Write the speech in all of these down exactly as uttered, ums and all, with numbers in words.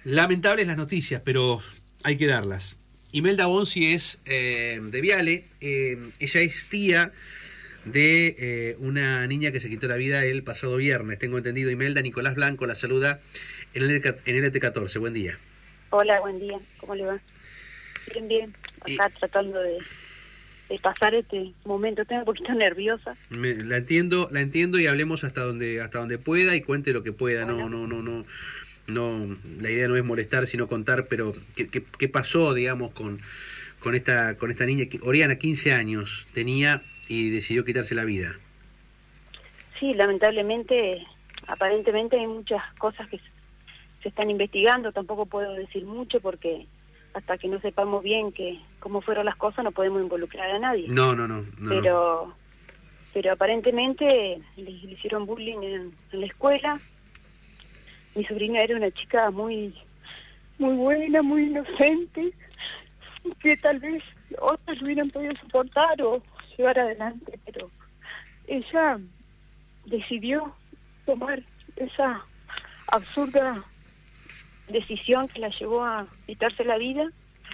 Lamentables las noticias, pero hay que darlas. Imelda Bonzi es eh, de Viale. Eh, ella es tía de eh, una niña que se quitó la vida el pasado viernes. Tengo entendido. Imelda, Nicolás Blanco la saluda en el en L T catorce. Buen día. Hola, buen día. ¿Cómo le va? Bien, bien. Acá eh, tratando de, de pasar este momento. Estoy un poquito nerviosa. Me, la entiendo, la entiendo y hablemos hasta donde hasta donde pueda y cuente lo que pueda. Bueno. No, no, no, no. No, la idea no es molestar, sino contar, pero ¿qué, qué, qué pasó, digamos, con, con esta con esta niña? Oriana, quince años tenía y decidió quitarse la vida. Sí, lamentablemente, aparentemente hay muchas cosas que se están investigando. Tampoco puedo decir mucho porque hasta que no sepamos bien que cómo fueron las cosas no podemos involucrar a nadie. No, no, no. no pero, no. pero aparentemente le, le hicieron bullying en, en la escuela. Mi sobrina era una chica muy muy buena, muy inocente, que tal vez otras lo hubieran podido soportar o llevar adelante, pero ella decidió tomar esa absurda decisión que la llevó a quitarse la vida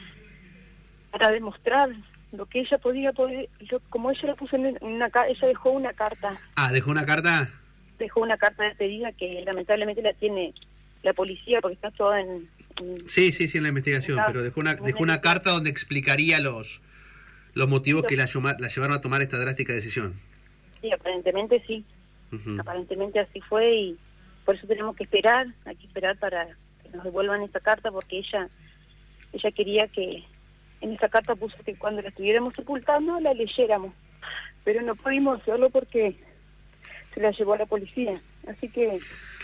para demostrar lo que ella podía poder, lo, como ella la puso en una, ella dejó una carta. Ah, ¿dejó una carta? Dejó una carta de despedida que lamentablemente la tiene la policía porque está toda en... en sí, sí, sí, en la investigación, en la, pero dejó una dejó una carta donde explicaría los los motivos los, que la, la llevaron a tomar esta drástica decisión. Sí, aparentemente sí. Uh-huh. Aparentemente así fue y por eso tenemos que esperar, hay que esperar para que nos devuelvan esta carta porque ella ella quería que en esa carta puso que cuando la estuviéramos sepultando la leyéramos, pero no pudimos hacerlo porque se la llevó a la policía. Así que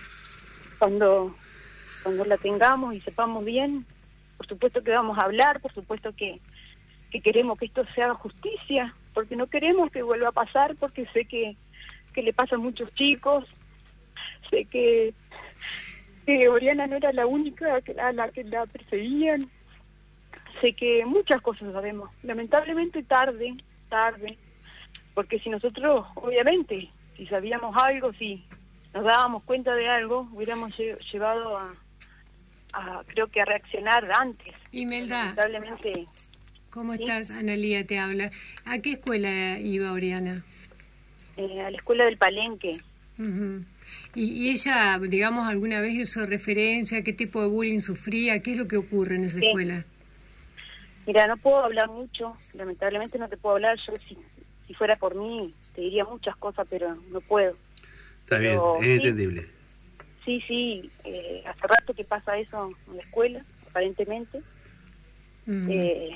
cuando cuando la tengamos y sepamos bien, por supuesto que vamos a hablar, por supuesto que, que queremos que esto se haga justicia, porque no queremos que vuelva a pasar, porque sé que, que le pasa a muchos chicos, sé que, que Oriana no era la única que, a la que la perseguían, sé que muchas cosas sabemos, lamentablemente tarde, tarde, porque si nosotros, obviamente, si sabíamos algo, si nos dábamos cuenta de algo, hubiéramos lle- llevado a, a, creo que a reaccionar antes. Imelda, lamentablemente. ¿cómo ¿sí? estás? Analía te habla. ¿A qué escuela iba Oriana? Eh, a la escuela del Palenque. Uh-huh. ¿Y, ¿Y ella, digamos, alguna vez hizo referencia? ¿Qué tipo de bullying sufría? ¿Qué es lo que ocurre en esa sí. escuela? Mira, no puedo hablar mucho, lamentablemente no te puedo hablar. Yo, si, si fuera por mí, te diría muchas cosas, pero no puedo. Está pero, bien, es sí, entendible. Sí, sí, eh, hace rato que pasa eso en la escuela, aparentemente. Uh-huh. Eh,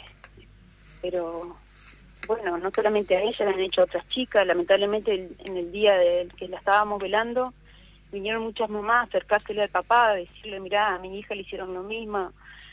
pero, bueno, no solamente a ella, la han hecho a otras chicas. Lamentablemente, el, en el día del que la estábamos velando, vinieron muchas mamás a acercársele al papá, a decirle, mirá, a mi hija le hicieron lo mismo.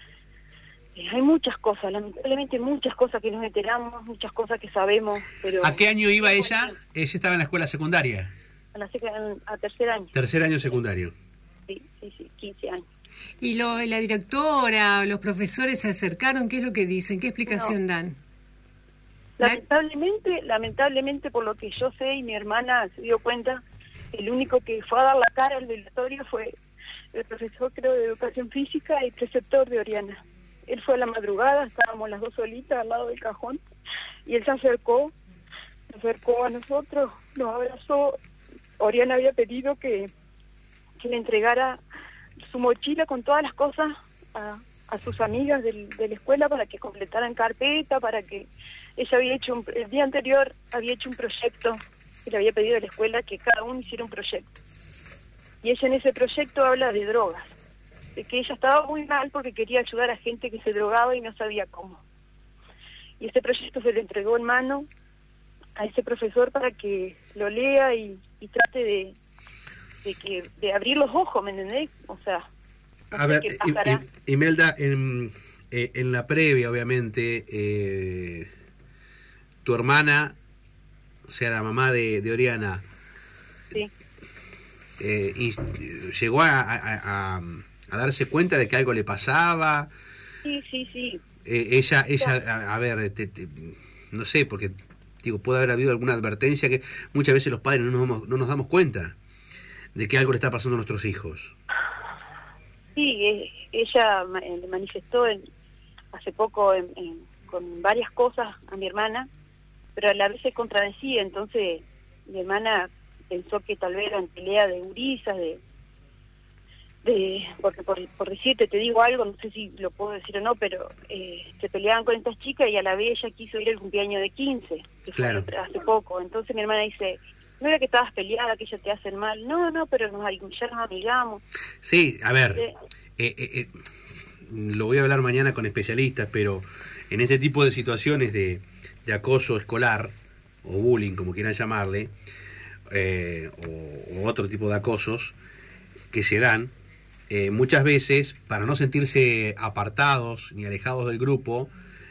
Eh, hay muchas cosas, lamentablemente muchas cosas que nos enteramos, muchas cosas que sabemos, pero... ¿A qué año iba ella? Ella estaba en la escuela secundaria. A, la seca, a tercer año. Tercer año secundario. Sí, sí, sí, quince años. ¿Y lo, la directora o los profesores se acercaron? ¿Qué es lo que dicen? ¿Qué explicación no. dan? Lamentablemente, lamentablemente por lo que yo sé y mi hermana se dio cuenta, el único que fue a dar la cara al velatorio fue el profesor, creo, de educación física y preceptor de Oriana. Él fue a la madrugada, estábamos las dos solitas al lado del cajón, y él se acercó, se acercó a nosotros, nos abrazó. Oriana había pedido que, que le entregara su mochila con todas las cosas a, a sus amigas del, de la escuela para que completaran carpeta, para que ella había hecho, un, el día anterior había hecho un proyecto, y le había pedido a la escuela que cada uno hiciera un proyecto. Y ella en ese proyecto habla de drogas, de que ella estaba muy mal porque quería ayudar a gente que se drogaba y no sabía cómo. Y ese proyecto se le entregó en mano a ese profesor para que lo lea y, y trate de, de que de abrir los ojos, ¿me entendés? O sea, no a ver, y, y, Imelda, en, eh, en la previa, obviamente, eh, tu hermana, o sea, la mamá de, de Oriana, sí. eh, y, llegó a, a, a, a darse cuenta de que algo le pasaba. Sí, sí, sí. Eh, ella, ella, a, a ver, te, te, no sé, porque digo, puede haber habido alguna advertencia que muchas veces los padres no nos, no nos damos cuenta de que algo le está pasando a nuestros hijos. Sí, eh, ella ma- eh, manifestó en, hace poco en, en, con varias cosas a mi hermana, pero a la vez se contradecía, entonces mi hermana pensó que tal vez eran pelea de gurisas, de, de porque por, por decirte, te digo algo, no sé si lo puedo decir o no, pero eh, se peleaban con estas chicas y a la vez ella quiso ir al cumpleaños de quince, que Claro. fue hace poco. Entonces mi hermana dice, no era que estabas peleada, que ellos te hacen mal, no, no, pero nos, ya nos amigamos. Sí, a ver, Sí. eh, eh, eh, lo voy a hablar mañana con especialistas, pero en este tipo de situaciones de, de acoso escolar, o bullying, como quieran llamarle, eh, o, o otro tipo de acosos que se dan, eh, muchas veces, para no sentirse apartados ni alejados del grupo,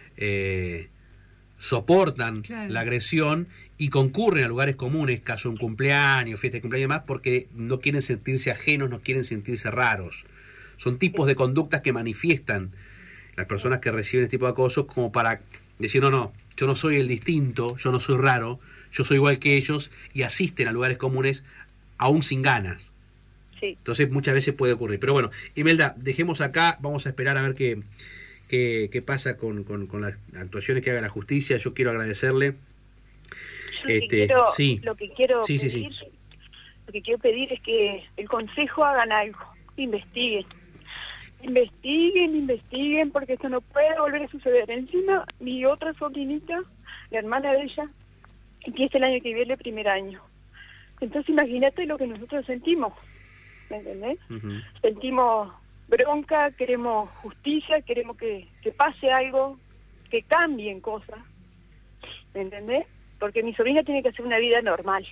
eh, soportan Claro. la agresión y concurren a lugares comunes, caso un cumpleaños, fiesta de cumpleaños y demás, porque no quieren sentirse ajenos, no quieren sentirse raros. Son tipos de conductas que manifiestan las personas que reciben este tipo de acosos como para decir, no, no, yo no soy el distinto, yo no soy raro, yo soy igual que ellos, y asisten a lugares comunes aún sin ganas. Sí. Entonces muchas veces puede ocurrir. Pero bueno, Imelda, dejemos acá, vamos a esperar a ver qué, qué, qué pasa con, con, con las actuaciones que haga la justicia. Yo quiero agradecerle. Yo lo, Este, que quiero, sí. lo que quiero Sí, sí, pedir, sí. lo que quiero pedir es que el consejo hagan algo, investiguen, investiguen, investiguen, porque esto no puede volver a suceder. Encima, mi otra sobrinita, la hermana de ella, empieza el año que viene, el primer año. Entonces imagínate lo que nosotros sentimos, ¿me entendés? Ujú. Sentimos bronca, queremos justicia, queremos que, que pase algo, que cambien cosas, ¿me entendés? Porque mi sobrina tiene que hacer una vida normal,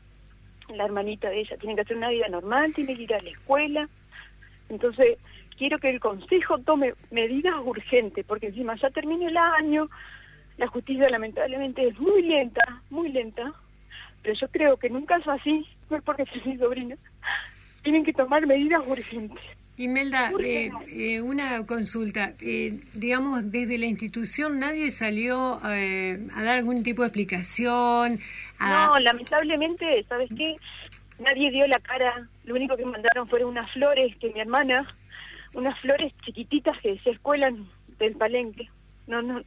la hermanita de ella tiene que hacer una vida normal, tiene que ir a la escuela. Entonces quiero que el consejo tome medidas urgentes, porque encima ya termina el año, la justicia lamentablemente es muy lenta, muy lenta, pero yo creo que en un caso así, no es porque soy mi sobrina, tienen que tomar medidas urgentes. Imelda, eh, eh, una consulta. Eh, digamos, desde la institución nadie salió eh, a dar algún tipo de explicación. A... No, lamentablemente, ¿sabes qué? Nadie dio la cara. Lo único que mandaron fueron unas flores que mi hermana, unas flores chiquititas que se escuelan del Palenque. No, no.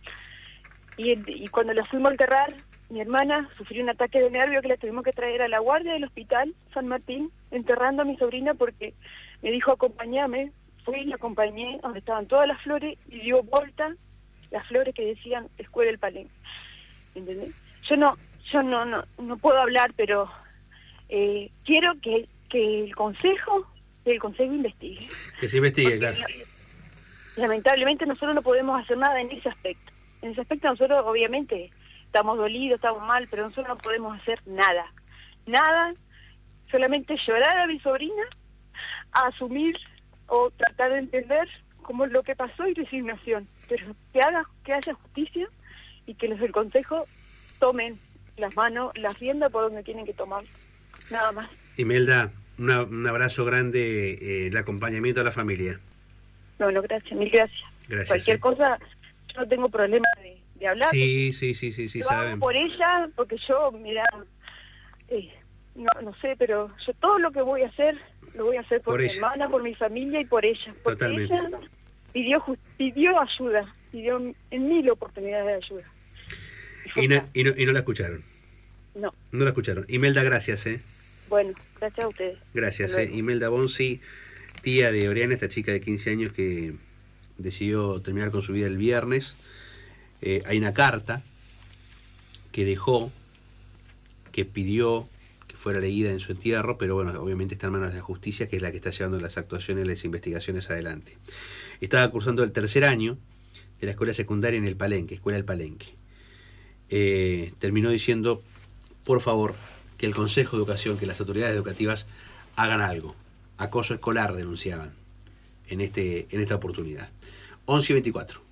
Y, y cuando las fuimos a enterrar, mi hermana sufrió un ataque de nervio que la tuvimos que traer a la guardia del hospital San Martín, enterrando a mi sobrina porque me dijo acompáñame. Fui y la acompañé donde estaban todas las flores y dio vuelta las flores que decían Escuela del Palenque. ¿Entendés? Yo no, yo no, no, no puedo hablar, pero eh, quiero que, que el consejo, que el consejo investigue. Que se investigue, Porque, claro. lamentablemente nosotros no podemos hacer nada en ese aspecto. En ese aspecto nosotros obviamente estamos dolidos, estamos mal, pero nosotros no podemos hacer nada. Nada, solamente llorar a mi sobrina, a asumir o tratar de entender cómo es lo que pasó y resignación. Pero que haga, que haya justicia y que los del consejo tomen las manos, las riendas por donde tienen que tomar. Nada más. Imelda, una, un abrazo grande, eh, el acompañamiento a la familia. Bueno, gracias, mil gracias. Gracias. Cualquier eh. cosa, yo no tengo problema de, de hablar. Sí, sí, sí, sí, sí, Lo hago saben. por ella, porque yo, mira, eh, no, no sé, pero yo todo lo que voy a hacer, lo voy a hacer por, Por mi ella. hermana, por mi familia y por ella. Porque Totalmente. ella pidió, ju- pidió ayuda, pidió en mí la oportunidad de ayuda. Y, na- y, no, y no la escucharon. No, No la escucharon. Imelda, gracias, ¿eh? bueno, gracias a ustedes. Gracias, Hasta eh. luego. Imelda Bonzi, tía de Oriana, esta chica de quince años que decidió terminar con su vida el viernes. Eh, hay una carta que dejó, que pidió que fuera leída en su entierro, pero bueno, obviamente está en manos de la justicia, que es la que está llevando las actuaciones, las investigaciones adelante. Estaba cursando el tercer año de la escuela secundaria en el Palenque, Escuela del Palenque. Eh, terminó diciendo, por favor, que el Consejo de Educación, que las autoridades educativas hagan algo. Acoso escolar denunciaban en, este, en esta oportunidad. once y veinticuatro.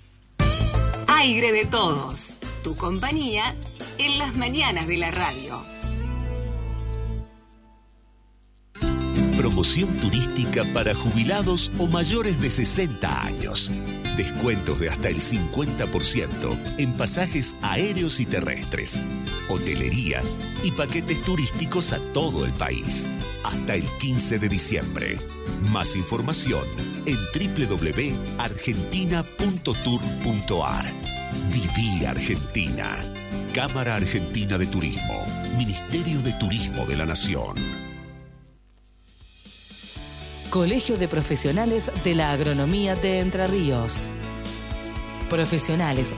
Aire de todos, tu compañía en las mañanas de la radio. Promoción turística para jubilados o mayores de sesenta años. Descuentos de hasta el cincuenta por ciento en pasajes aéreos y terrestres, hotelería y paquetes turísticos a todo el país. Hasta el quince de diciembre. Más información en doble u doble u doble u punto argentina punto tour punto a r. Viví Argentina. Cámara Argentina de Turismo. Ministerio de Turismo de la Nación. Colegio de Profesionales de la Agronomía de Entre Ríos. Profesionales